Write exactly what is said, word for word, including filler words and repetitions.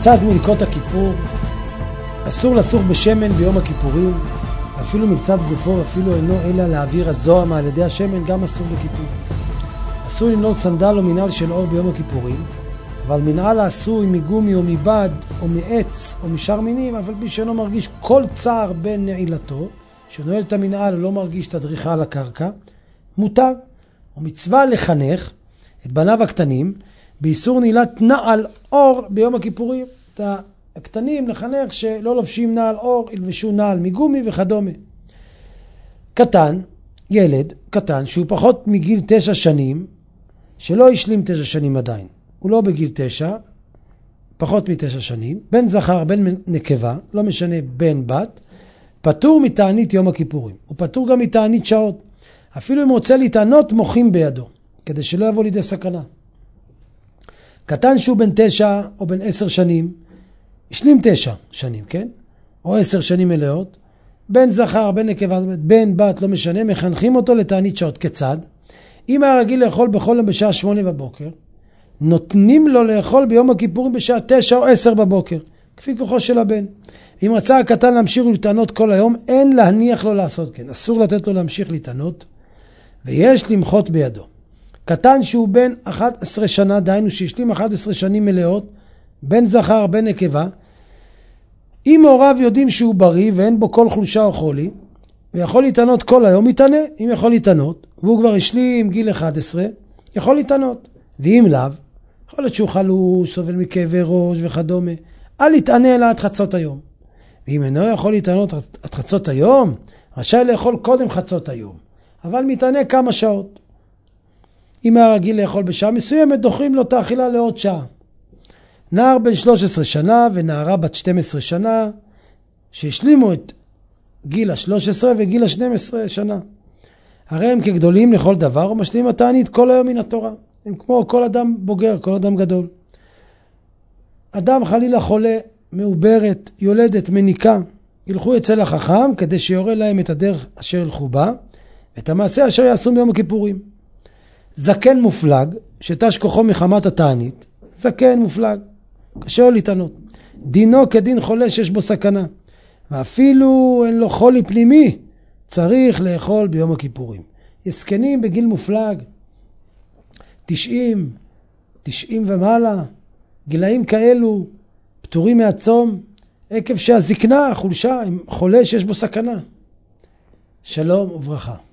קצת מלקות הכיפור. אסור לסוך בשמן ביום הכיפורים, אפילו מקצת גופו, אפילו אינו אלא להעביר הזוהמה על ידי השמן, גם אסור בכיפור. אסור לנעול סנדל או מנעל של אור ביום הכיפורים, אבל מנעל העשוי מגומי או מבד או מעץ או משאר מינים, אבל מי שאינו מרגיש כל צער בין נעילתו, שנועל את המנעל ולא מרגיש את הדריכה על הקרקע, מותר. ומצווה לחנך את בניו הקטנים באיסור נעילת נעל אור ביום הכיפורים. את הקטנים לחנך שלא לובשים נעל אור, ילבשו נעל מגומי וכדומה. קטן, ילד קטן שהוא פחות מגיל תשע שנים, שלא השלים תשע שנים עדיין, הוא לא בגיל תשע, פחות מתשע שנים, בן זכר, בן נקבה, לא משנה בן בת, פטור מתענית יום הכיפורים. הוא פטור גם מתענית שעות. אפילו אם רוצה להתענות, מוחים בידו, כדי שלא יבוא לידי סכנה. קטן שהוא בן תשע או בן עשר שנים, השלים תשע שנים, כן? או עשר שנים מלאות, בן זכר, בן נקבה, בן בת, לא משנה, מחנכים אותו לתענית שעות. כיצד? אם היה רגיל לאכול בכל יום בשעה שמונה בבוקר, נותנים לו לאכול ביום הכיפורים בשעה תשע או עשר בבוקר, כפי כוחו של הבן. אם רצה הקטן להמשיך להתענות כל היום, אין להניח לו לעשות כן. אסור לתת לו להמשיך להתענות, ויש למחות בידו. קטן שהוא בן אחת עשרה שנה, דהיינו שהשלים אחת עשרה שנים מלאות, בן זכר, בן נקבה, אם הוריו יודעים שהוא בריא ואין בו כל חולשה או חולי, ויכול להתענות כל היום, יתענה. אם יכול להתענות, והוא כבר השלים גיל אחת עשרה, יכול להתענות. ואם לאו, יכול להיות שהוא חלוש, סובל מכאבי ראש וכדומה, אל יתענה אלא עד חצות היום. ואם אינו יכול להתענות עד חצות היום, רשאי לאכול קודם חצות היום, אבל מתענה כמה שעות. אם היה רגיל לאכול בשעה מסוימת, דוחים לו את האכילה לעוד שעה. נער בן שלוש עשרה שנה ונערה בת שתים עשרה שנה, שהשלימו את גיל ה-שלוש עשרה וגיל ה-שתים עשרה שנה. הרי הם כגדולים לכל דבר ומשלים התענית כל היום מן התורה. הם כמו כל אדם בוגר, כל אדם גדול. אדם חלילה חולה, מעוברת, יולדת, מניקה, ילכו אצל החכם כדי שיורה להם את הדרך אשר ילכו בה, את המעשה אשר יעשו ביום הכיפורים. זקן מופלג, שתש כוחו מחמת התענית, זקן מופלג, קשה לו להתענות. דינו כדין חולה שיש בו סכנה, ואפילו אין לו חולי פנימי, צריך לאכול ביום הכיפורים. יסקנים בגיל מופלג, תשעים, תשעים ומעלה, גילאים כאלו, פטורים מהצום, עקב שהזקנה, החולשה, חולה שיש בו סכנה. שלום וברכה.